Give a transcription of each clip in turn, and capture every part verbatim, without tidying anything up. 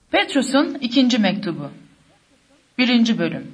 Petrus'un ikinci mektubu. Birinci bölüm.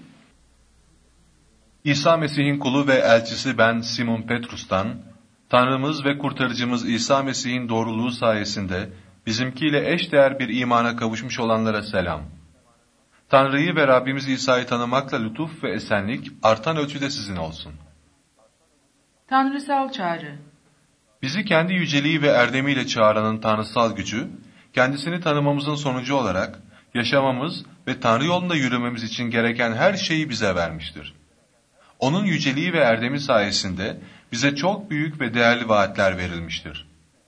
İsa Mesih'in kulu ve elçisi ben Simon Petrus'tan, Tanrımız ve Kurtarıcımız İsa Mesih'in doğruluğu sayesinde bizimkiyle eşdeğer bir imana kavuşmuş olanlara selam. Tanrı'yı ve Rabbimiz İsa'yı tanımakla lütuf ve esenlik artan ölçüde sizin olsun. Tanrısal çağrı. Bizi kendi yüceliği ve erdemiyle çağıranın tanrısal gücü, kendisini tanımamızın sonucu olarak yaşamamız ve Tanrı yolunda yürümemiz için gereken her şeyi bize vermiştir. Onun yüceliği ve erdemi sayesinde bize çok büyük ve değerli vaatler verilmiştir.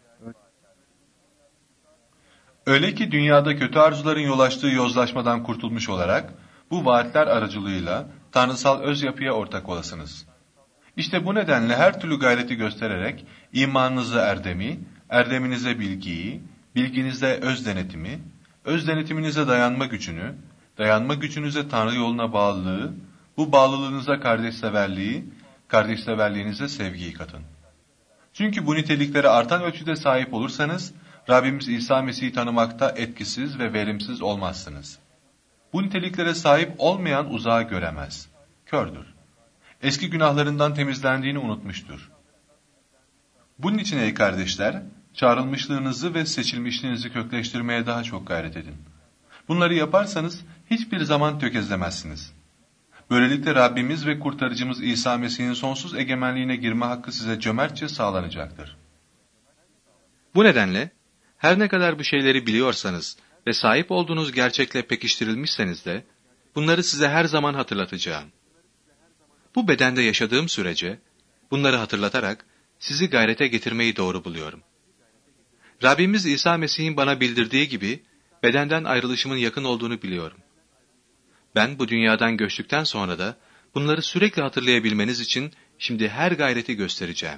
Öyle ki dünyada kötü arzuların yol açtığı yozlaşmadan kurtulmuş olarak bu vaatler aracılığıyla tanrısal öz yapıya ortak olasınız. İşte bu nedenle her türlü gayreti göstererek imanınıza erdemi, erdeminize bilgiyi, bilginize öz denetimi, öz denetiminize dayanma gücünü, dayanma gücünüze Tanrı yoluna bağlılığı, bu bağlılığınıza kardeşseverliği, kardeşseverliğinize sevgiyi katın. Çünkü bu niteliklere artan ölçüde sahip olursanız, Rabbimiz İsa Mesih'i tanımakta etkisiz ve verimsiz olmazsınız. Bu niteliklere sahip olmayan uzağı göremez, kördür. Eski günahlarından temizlendiğini unutmuştur. Bunun için ey kardeşler, çağrılmışlığınızı ve seçilmişliğinizi kökleştirmeye daha çok gayret edin. Bunları yaparsanız hiçbir zaman tökezlemezsiniz. Böylelikle Rabbimiz ve Kurtarıcımız İsa Mesih'in sonsuz egemenliğine girme hakkı size cömertçe sağlanacaktır. Bu nedenle her ne kadar bu şeyleri biliyorsanız ve sahip olduğunuz gerçekle pekiştirilmişseniz de bunları size her zaman hatırlatacağım. Bu bedende yaşadığım sürece bunları hatırlatarak sizi gayrete getirmeyi doğru buluyorum. Rabbimiz İsa Mesih'in bana bildirdiği gibi bedenden ayrılışımın yakın olduğunu biliyorum. Ben bu dünyadan göçtükten sonra da bunları sürekli hatırlayabilmeniz için şimdi her gayreti göstereceğim.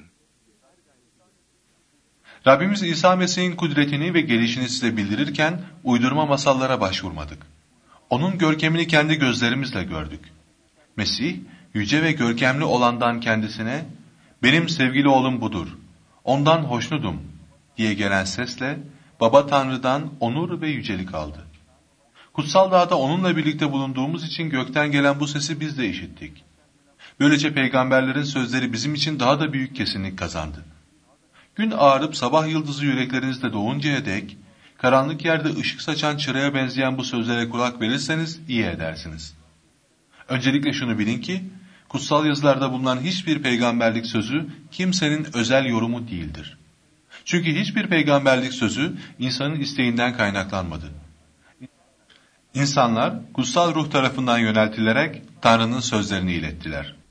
Rabbimiz İsa Mesih'in kudretini ve gelişini size bildirirken uydurma masallara başvurmadık. Onun görkemini kendi gözlerimizle gördük. Mesih, yüce ve görkemli olandan kendisine, "Benim sevgili oğlum budur, ondan hoşnutum" diye gelen sesle Baba Tanrı'dan onur ve yücelik aldı. Kutsal Dağ'da onunla birlikte bulunduğumuz için gökten gelen bu sesi biz de işittik. Böylece peygamberlerin sözleri bizim için daha da büyük kesinlik kazandı. Gün ağarıp sabah yıldızı yüreklerinizde doğuncaya dek, karanlık yerde ışık saçan çıraya benzeyen bu sözlere kulak verirseniz iyi edersiniz. Öncelikle şunu bilin ki, kutsal yazılarda bulunan hiçbir peygamberlik sözü kimsenin özel yorumu değildir. Çünkü hiçbir peygamberlik sözü insanın isteğinden kaynaklanmadı. İnsanlar kutsal ruh tarafından yöneltilerek Tanrı'nın sözlerini ilettiler.